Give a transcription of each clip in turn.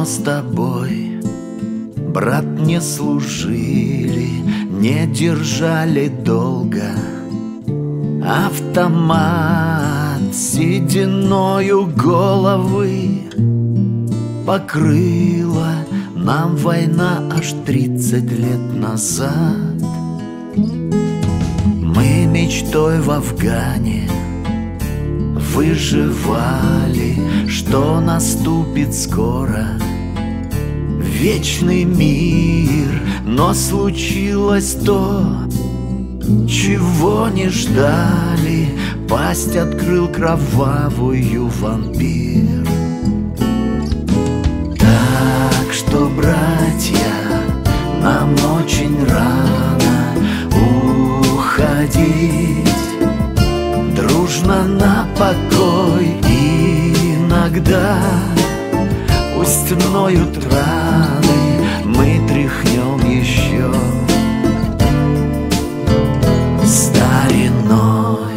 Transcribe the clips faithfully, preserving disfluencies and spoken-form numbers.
давно с тобой, брат, не служили, не держали долго автомат сединою головы. Покрыла нам война аж тридцать лет назад. Мы мечтой в Афгане выживали, что наступит скоро вечный мир. Но случилось то, чего не ждали, пасть открыл кровавую вампир. Так что, братья, нам очень рано уходить, дружно на покой. Иногда пусть ноют раны, мы тряхнем еще стариной.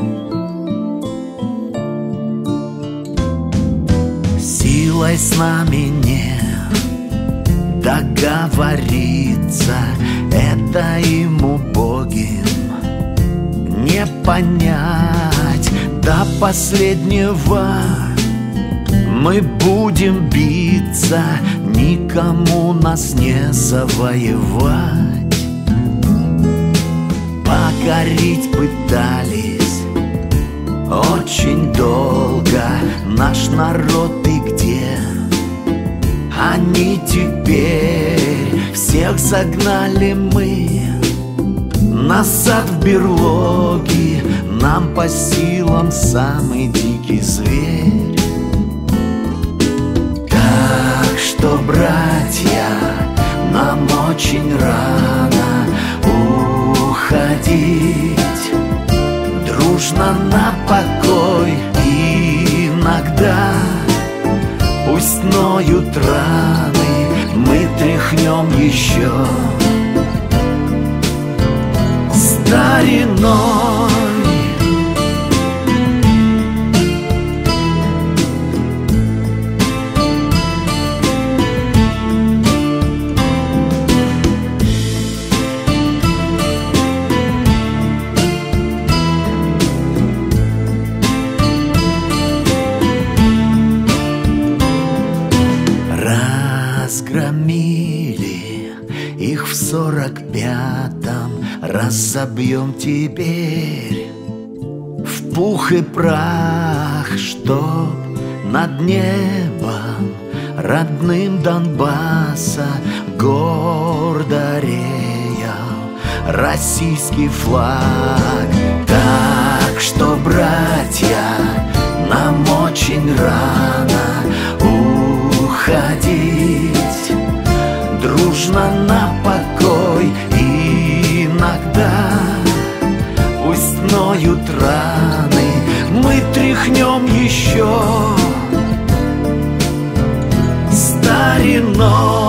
Силой с нами не договориться, это ему убогим не понять. До последнего мы будем биться, никому нас не завоевать. Покорить пытались очень долго наш народ, и где они теперь? Всех загнали мы назад в берлоги, нам по силам самый дикий зверь. Так что, братья, нам очень рано уходить, дружно на покой. Иногда пусть ноют раны, мы тряхнем еще стариной. Разгромили их в сорок пятом, разобьем теперь в пух и прах, чтоб над небом родным Донбасса гордо реял российский флаг. Так что, братья, нам очень рано уходить, дружно на покой. Иногда пусть ноют раны, мы тряхнем еще стариной.